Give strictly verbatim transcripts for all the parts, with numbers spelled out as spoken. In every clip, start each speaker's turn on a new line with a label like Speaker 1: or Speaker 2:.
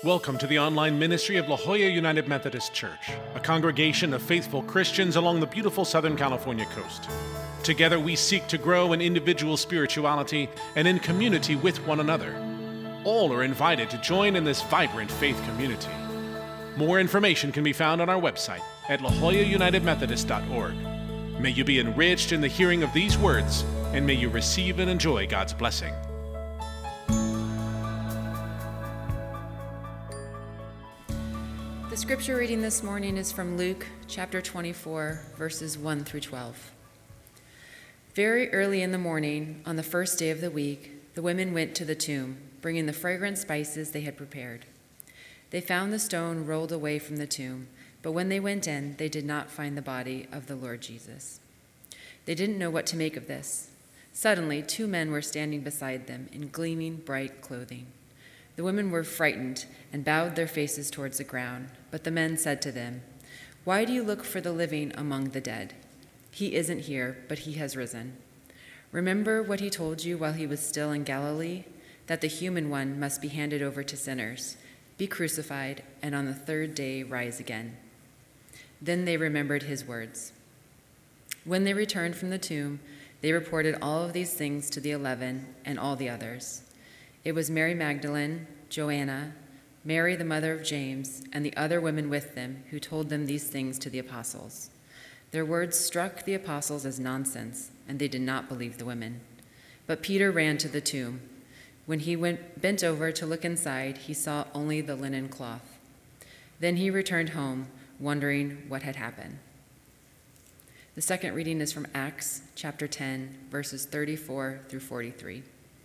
Speaker 1: Welcome to the online ministry of La Jolla United Methodist Church, a congregation of faithful Christians along the beautiful Southern California coast. Together we seek to grow in individual spirituality and in community with one another. All are invited to join in this vibrant faith community. More information can be found on our website at la jolla united methodist dot org. May you be enriched in the hearing of these words, and may you receive and enjoy God's blessing.
Speaker 2: The scripture reading this morning is from Luke chapter twenty-four, verses one through twelve. Very early in the morning, on the first day of the week, the women went to the tomb, bringing the fragrant spices they had prepared. They found the stone rolled away from the tomb, but when they went in, they did not find the body of the Lord Jesus. They didn't know what to make of this. Suddenly, two men were standing beside them in gleaming, bright clothing. The women were frightened and bowed their faces towards the ground, but the men said to them, "Why do you look for the living among the dead? He isn't here, but he has risen. Remember what he told you while he was still in Galilee, that the human one must be handed over to sinners, be crucified, and on the third day rise again." Then they remembered his words. When they returned from the tomb, they reported all of these things to the eleven and all the others. It was Mary Magdalene, Joanna, Mary the mother of James, and the other women with them who told them these things to the apostles. Their words struck the apostles as nonsense, and they did not believe the women. But Peter ran to the tomb. When he went bent over to look inside, he saw only the linen cloth. Then he returned home, wondering what had happened. The second reading is from Acts chapter ten, verses thirty-four through forty-three.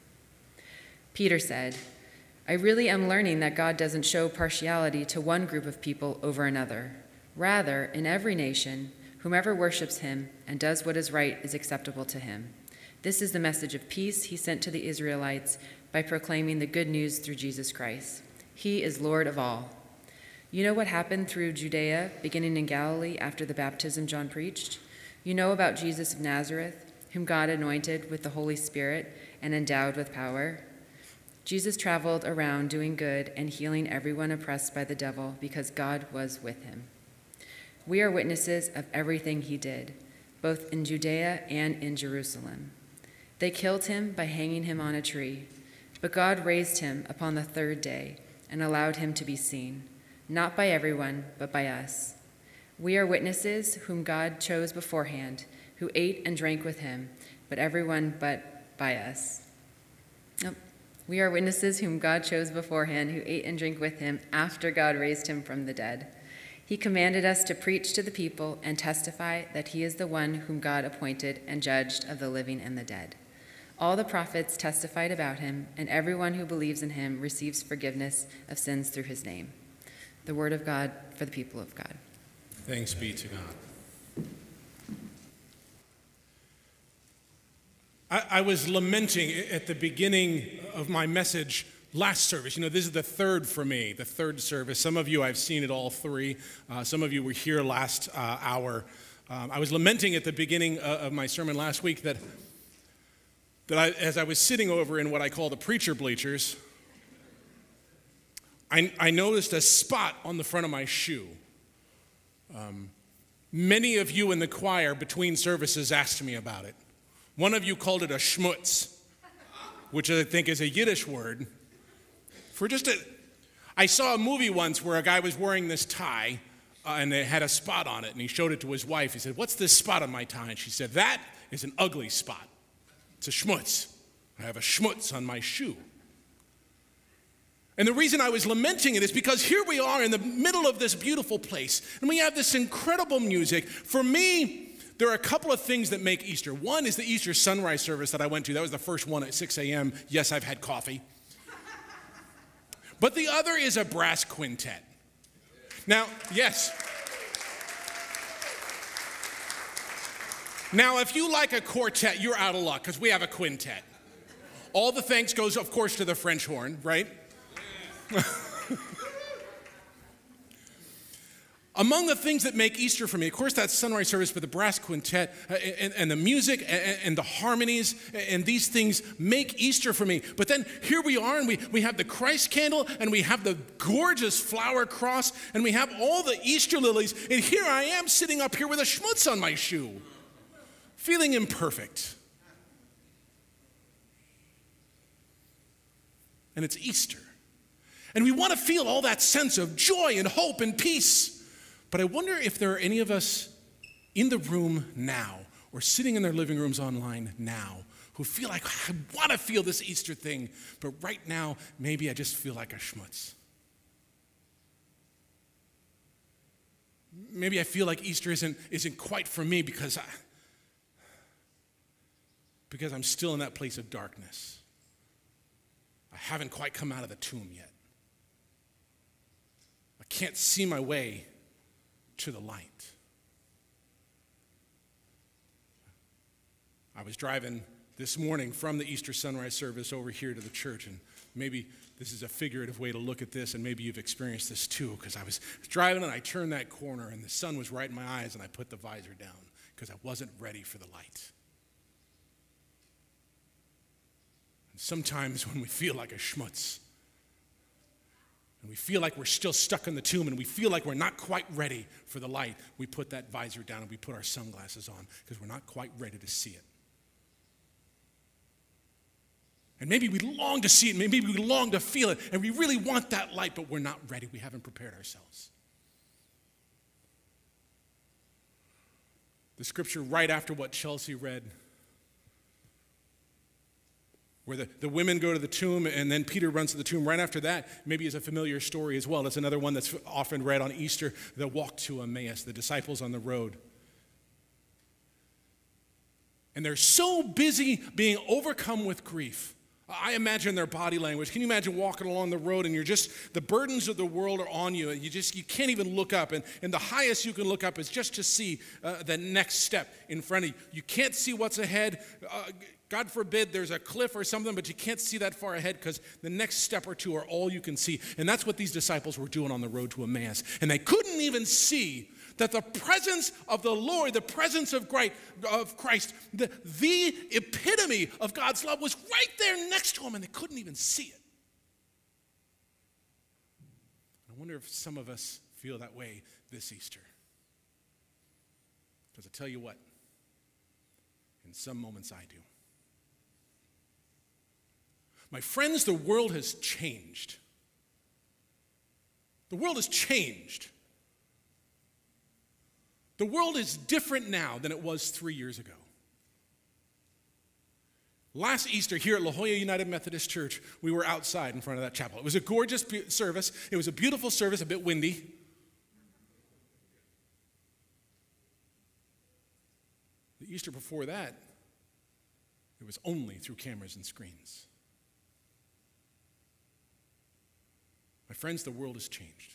Speaker 2: Peter said, "I really am learning that God doesn't show partiality to one group of people over another. Rather, in every nation, whomever worships him and does what is right is acceptable to him. This is the message of peace he sent to the Israelites by proclaiming the good news through Jesus Christ. He is Lord of all. You know what happened through Judea, beginning in Galilee after the baptism John preached? You know about Jesus of Nazareth, whom God anointed with the Holy Spirit and endowed with power. Jesus traveled around doing good and healing everyone oppressed by the devil because God was with him. We are witnesses of everything he did, both in Judea and in Jerusalem. They killed him by hanging him on a tree, but God raised him upon the third day and allowed him to be seen, not by everyone, but by us. We are witnesses whom God chose beforehand, who ate and drank with him, but everyone but by us. Oh. We are witnesses whom God chose beforehand, who ate and drank with him after God raised him from the dead. He commanded us to preach to the people and testify that he is the one whom God appointed and judged of the living and the dead. All the prophets testified about him, and everyone who believes in him receives forgiveness of sins through his name." The word of God for the people of God.
Speaker 3: Thanks be to God. I, I was lamenting at the beginning of my message last service. You know, this is the third for me, the third service. Some of you, I've seen it all three. Uh, some of you were here last uh, hour. Um, I was lamenting at the beginning uh, of my sermon last week that, that I, as I was sitting over in what I call the preacher bleachers, I, I noticed a spot on the front of my shoe. Um, many of you in the choir between services asked me about it. One of you called it a schmutz, which I think is a Yiddish word. For just a, I saw a movie once where a guy was wearing this tie uh, and it had a spot on it, and he showed it to his wife. He said, "What's this spot on my tie?" And she said, "That is an ugly spot. It's a schmutz. I have a schmutz on my shoe." And the reason I was lamenting it is because here we are in the middle of this beautiful place, and we have this incredible music. For me, there are a couple of things that make Easter. One is the Easter sunrise service that I went to. That was the first one at six a.m. Yes, I've had coffee. But the other is a brass quintet. Now, yes. Now, if you like a quartet, you're out of luck because we have a quintet. All the thanks goes, of course, to the French horn, right? Among the things that make Easter for me, of course, that's sunrise service with the brass quintet uh, and, and the music and, and the harmonies, and these things make Easter for me. But then here we are, and we, we have the Christ candle, and we have the gorgeous flower cross, and we have all the Easter lilies, and here I am sitting up here with a schmutz on my shoe, feeling imperfect. And it's Easter. And we want to feel all that sense of joy and hope and peace. But I wonder if there are any of us in the room now or sitting in their living rooms online now who feel like, I want to feel this Easter thing, but right now, maybe I just feel like a schmutz. Maybe I feel like Easter isn't, isn't quite for me because, I, because I'm still in that place of darkness. I haven't quite come out of the tomb yet. I can't see my way to the light. I was driving this morning from the Easter sunrise service over here to the church, and maybe this is a figurative way to look at this, and maybe you've experienced this too, because I was driving and I turned that corner and the sun was right in my eyes and I put the visor down because I wasn't ready for the light. And sometimes when we feel like a schmutz, and we feel like we're still stuck in the tomb, and we feel like we're not quite ready for the light, we put that visor down and we put our sunglasses on because we're not quite ready to see it. And maybe we long to see it, maybe we long to feel it, and we really want that light, but we're not ready. We haven't prepared ourselves. The scripture right after what Chelsea read, where the, the women go to the tomb and then Peter runs to the tomb. Right after that, maybe is a familiar story as well. That's another one that's often read on Easter, the walk to Emmaus, the disciples on the road. And they're so busy being overcome with grief. I imagine their body language. Can you imagine walking along the road and you're just, the burdens of the world are on you and you just, you can't even look up. And, and the highest you can look up is just to see uh, the next step in front of you. You can't see what's ahead. Uh, God forbid there's a cliff or something, but you can't see that far ahead because the next step or two are all you can see. And that's what these disciples were doing on the road to Emmaus. And they couldn't even see that the presence of the Lord, the presence of Christ, the, the epitome of God's love was right there next to them, and they couldn't even see it. I wonder if some of us feel that way this Easter. Because I tell you what, in some moments I do. My friends, the world has changed. The world has changed. The world is different now than it was three years ago. Last Easter here at La Jolla United Methodist Church, we were outside in front of that chapel. It was a gorgeous service. It was a beautiful service, a bit windy. The Easter before that, it was only through cameras and screens. My friends, the world has changed.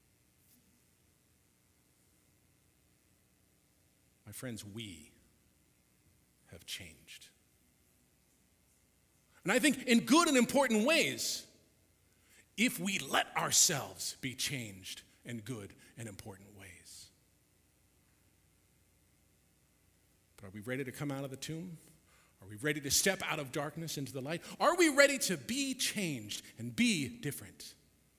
Speaker 3: My friends, we have changed. And I think in good and important ways, if we let ourselves be changed in good and important ways. But are we ready to come out of the tomb? Are we ready to step out of darkness into the light? Are we ready to be changed and be different?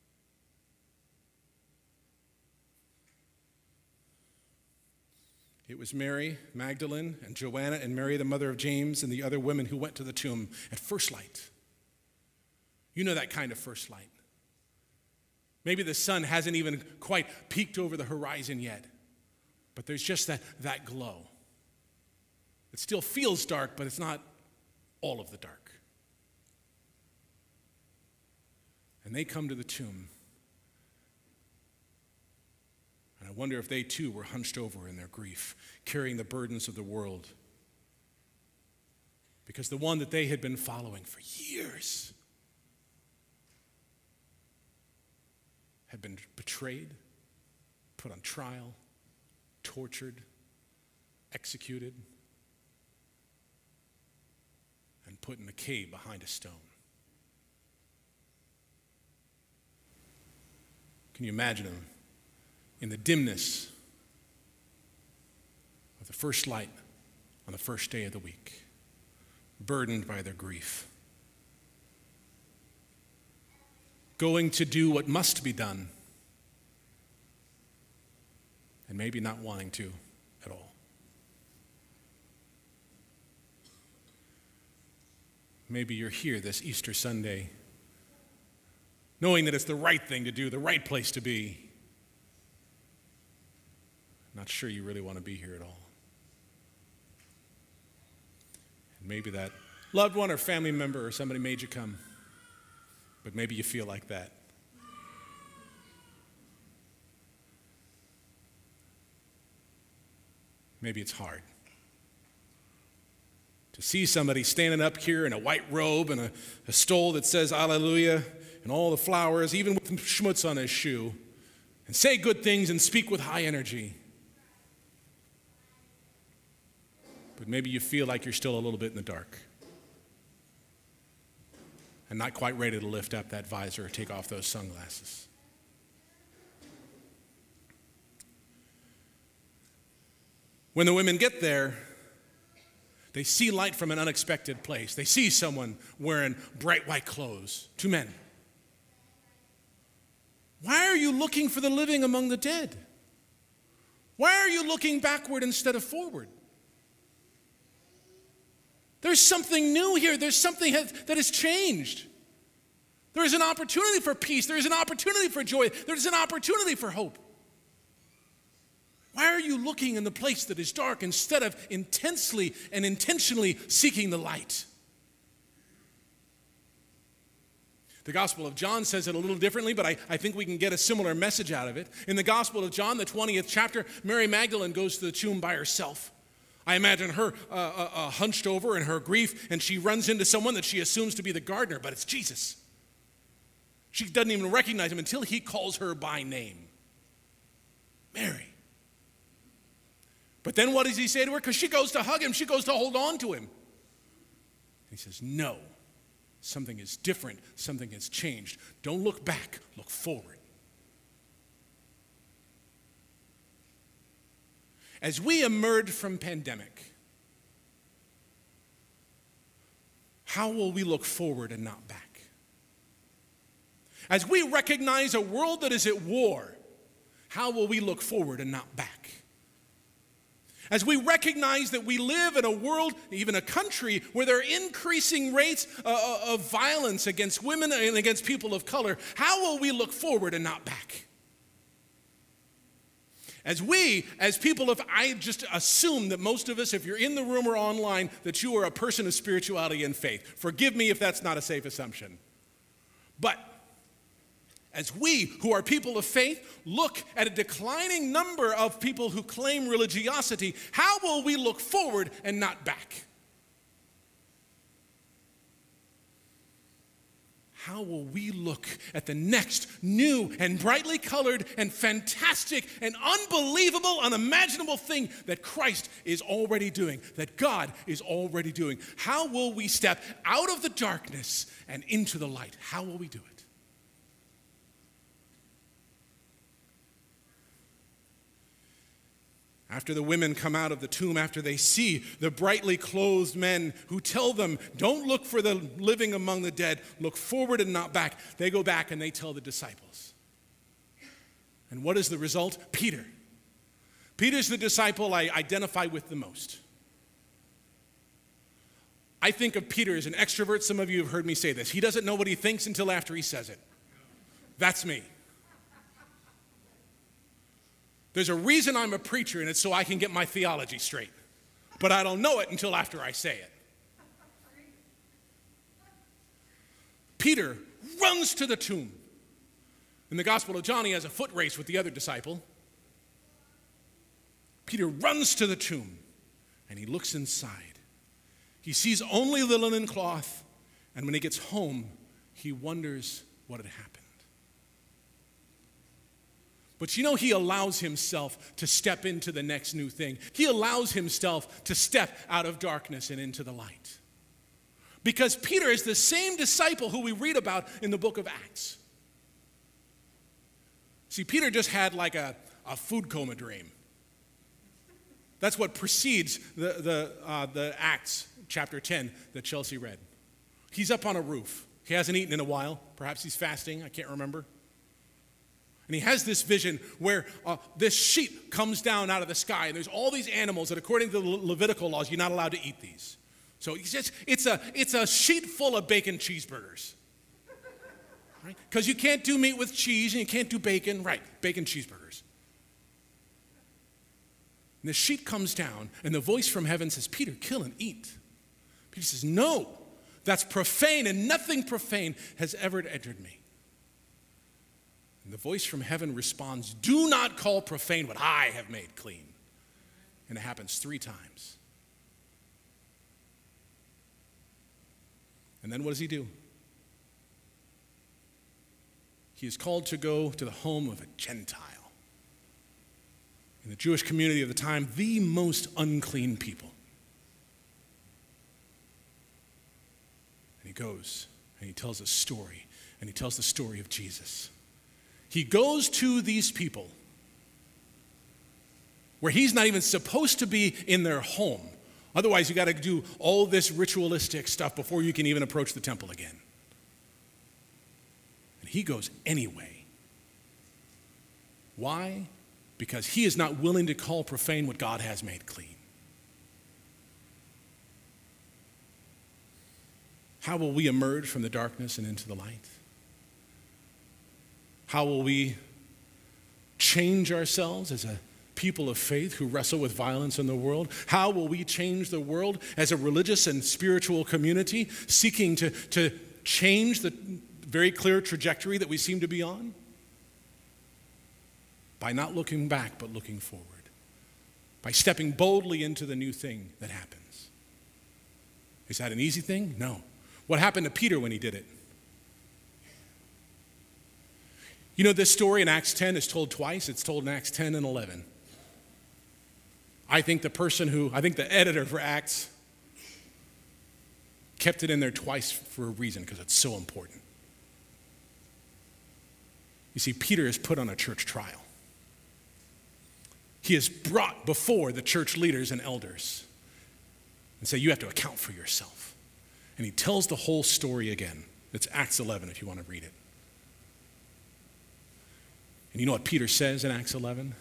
Speaker 3: It was Mary Magdalene and Joanna and Mary, the mother of James, and the other women who went to the tomb at first light. You know that kind of first light. Maybe the sun hasn't even quite peeked over the horizon yet, but there's just that, that glow. It still feels dark, but it's not all of the dark. And they come to the tomb. And I wonder if they too were hunched over in their grief, carrying the burdens of the world. Because the one that they had been following for years had been betrayed, put on trial, tortured, executed, and put in a cave behind a stone. Can you imagine him in the dimness of the first light on the first day of the week, burdened by their grief, going to do what must be done, and maybe not wanting to at all. Maybe you're here this Easter Sunday knowing that it's the right thing to do, the right place to be. Not sure you really want to be here at all. And maybe that loved one or family member or somebody made you come, but maybe you feel like that. Maybe it's hard to see somebody standing up here in a white robe and a, a stole that says Alleluia and all the flowers, even with schmutz on his shoe, and say good things and speak with high energy. But maybe you feel like you're still a little bit in the dark and not quite ready to lift up that visor or take off those sunglasses. When the women get there, they see light from an unexpected place. They see someone wearing bright white clothes, two men. Why are you looking for the living among the dead? Why are you looking backward instead of forward? There's something new here. There's something that has changed. There is an opportunity for peace. There is an opportunity for joy. There is an opportunity for hope. Why are you looking in the place that is dark instead of intensely and intentionally seeking the light? The Gospel of John says it a little differently, but I, I think we can get a similar message out of it. In the Gospel of John, the twentieth chapter, Mary Magdalene goes to the tomb by herself. I imagine her uh, uh, uh, hunched over in her grief, and she runs into someone that she assumes to be the gardener, but it's Jesus. She doesn't even recognize him until he calls her by name. Mary. But then what does he say to her? Because she goes to hug him. She goes to hold on to him. He says, no, something is different. Something has changed. Don't look back. Look forward. As we emerge from pandemic, how will we look forward and not back? As we recognize a world that is at war, how will we look forward and not back? As we recognize that we live in a world, even a country, where there are increasing rates uh, of violence against women and against people of color, how will we look forward and not back? As we, as people of, I just assume that most of us, if you're in the room or online, that you are a person of spirituality and faith. Forgive me if that's not a safe assumption. But as we, who are people of faith, look at a declining number of people who claim religiosity, how will we look forward and not back? How will we look at the next new and brightly colored and fantastic and unbelievable, unimaginable thing that Christ is already doing, that God is already doing? How will we step out of the darkness and into the light? How will we do it? After the women come out of the tomb, after they see the brightly clothed men who tell them, don't look for the living among the dead, look forward and not back, they go back and they tell the disciples. And what is the result? Peter. Peter's the disciple I identify with the most. I think of Peter as an extrovert. Some of you have heard me say this. He doesn't know what he thinks until after he says it. That's me. There's a reason I'm a preacher, and it's so I can get my theology straight. But I don't know it until after I say it. Peter runs to the tomb. In the Gospel of John, he has a foot race with the other disciple. Peter runs to the tomb, and he looks inside. He sees only the linen cloth, and when he gets home, he wonders what had happened. But you know, he allows himself to step into the next new thing. He allows himself to step out of darkness and into the light. Because Peter is the same disciple who we read about in the book of Acts. See, Peter just had like a, a food coma dream. That's what precedes the, the, uh, the Acts chapter ten that Chelsea read. He's up on a roof. He hasn't eaten in a while. Perhaps he's fasting. I can't remember. And he has this vision where uh, this sheet comes down out of the sky, and there's all these animals that, according to the Le- Levitical laws, you're not allowed to eat these. So it's, just, it's, a, it's a sheet full of bacon cheeseburgers. Right? Because you can't do meat with cheese, and you can't do bacon. Right, bacon cheeseburgers. And the sheet comes down, and the voice from heaven says, Peter, kill and eat. Peter says, no, that's profane, and nothing profane has ever entered me. And the voice from heaven responds, do not call profane what I have made clean. And it happens three times. And then what does he do? He is called to go to the home of a Gentile. In the Jewish community of the time, the most unclean people. And he goes and he tells a story, and he tells the story of Jesus. He goes to these people where he's not even supposed to be in their home. Otherwise, you got to do all this ritualistic stuff before you can even approach the temple again. And he goes anyway. Why? Because he is not willing to call profane what God has made clean. How will we emerge from the darkness and into the light? How will we change ourselves as a people of faith who wrestle with violence in the world? How will we change the world as a religious and spiritual community seeking to, to change the very clear trajectory that we seem to be on? By not looking back, but looking forward. By stepping boldly into the new thing that happens. Is that an easy thing? No. What happened to Peter when he did it? You know, this story in Acts ten is told twice. It's told in Acts ten and eleven. I think the person who, I think the editor for Acts kept it in there twice for a reason, because it's so important. You see, Peter is put on a church trial. He is brought before the church leaders and elders and say, you have to account for yourself. And he tells the whole story again. It's Acts eleven if you want to read it. And you know what Peter says in Acts eleven?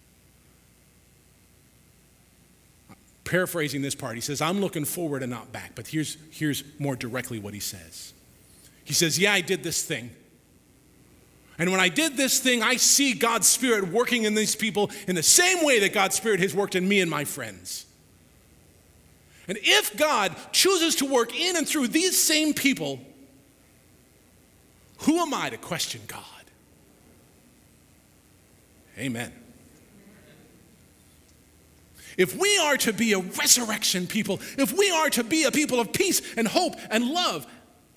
Speaker 3: Paraphrasing this part, he says, I'm looking forward and not back. But here's, here's more directly what he says. He says, yeah, I did this thing. And when I did this thing, I see God's Spirit working in these people in the same way that God's Spirit has worked in me and my friends. And if God chooses to work in and through these same people, who am I to question God? Amen. If we are to be a resurrection people, if we are to be a people of peace and hope and love,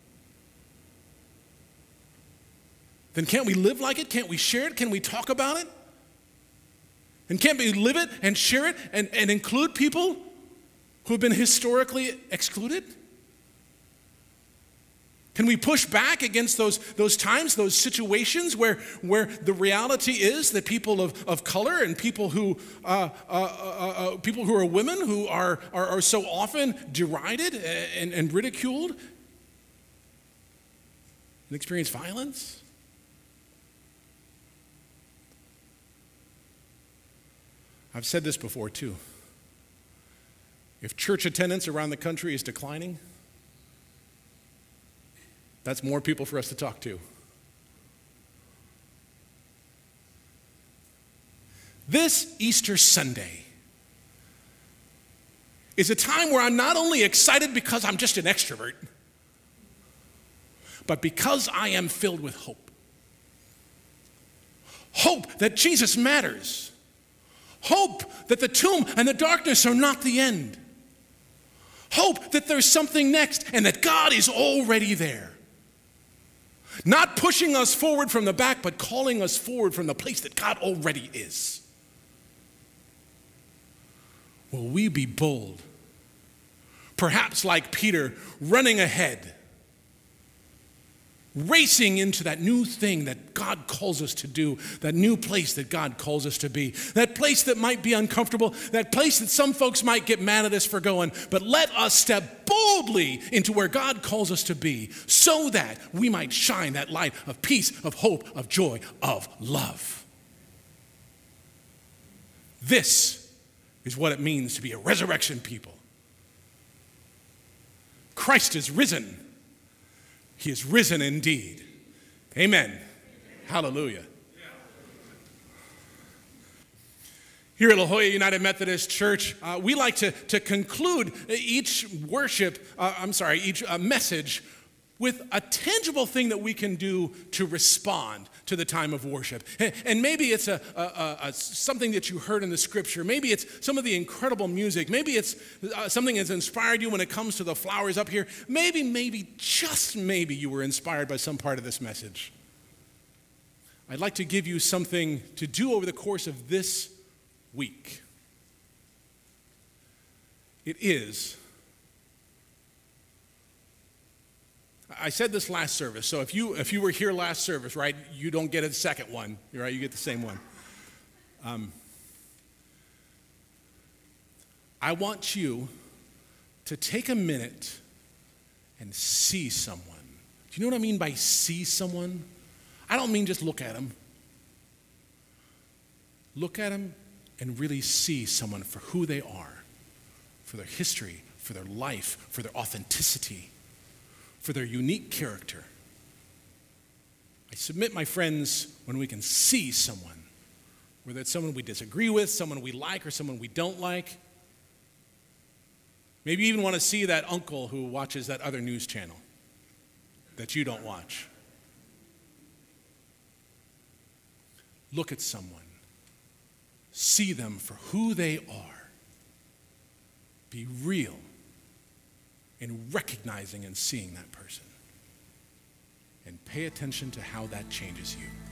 Speaker 3: then can't we live like it? Can't we share it? Can we talk about it? And can't we live it and share it and, and include people who have been historically excluded? Can we push back against those, those times, those situations where, where the reality is that people of, of color and people who, uh, uh, uh, uh, people who are women who are, are, are so often derided and, and ridiculed and experience violence? I've said this before too. If church attendance around the country is declining, that's more people for us to talk to. This Easter Sunday is a time where I'm not only excited because I'm just an extrovert, but because I am filled with hope. Hope that Jesus matters. Hope that the tomb and the darkness are not the end. Hope that there's something next and that God is already there. Not pushing us forward from the back, but calling us forward from the place that God already is. Will we be bold? Perhaps like Peter, running ahead. racing into that new thing that God calls us to do, that new place that God calls us to be, that place that might be uncomfortable, that place that some folks might get mad at us for going, but let us step boldly into where God calls us to be so that we might shine that light of peace, of hope, of joy, of love. This is what it means to be a resurrection people. Christ is risen. He is risen indeed. Amen. Hallelujah. Here at La Jolla United Methodist Church, uh, we like to, to conclude each worship, uh, I'm sorry, each uh, message with a tangible thing that we can do to respond to the time of worship. And maybe it's a, a, a something that you heard in the scripture. Maybe it's some of the incredible music. Maybe it's uh, something that's inspired you when it comes to the flowers up here. Maybe, maybe, just maybe you were inspired by some part of this message. I'd like to give you something to do over the course of this week. It is I said this last service, so if you if you were here last service, right, you don't get a second one, right? You get the same one. Um, I want you to take a minute and see someone. Do you know what I mean by see someone? I don't mean just look at them. Look at them and really see someone for who they are, for their history, for their life, for their authenticity, for their unique character. I submit, my friends, when we can see someone, whether it's someone we disagree with, someone we like, or someone we don't like. Maybe you even want to see that uncle who watches that other news channel that you don't watch. Look at someone. See them for who they are. Be real in recognizing and seeing that person. And pay attention to how that changes you.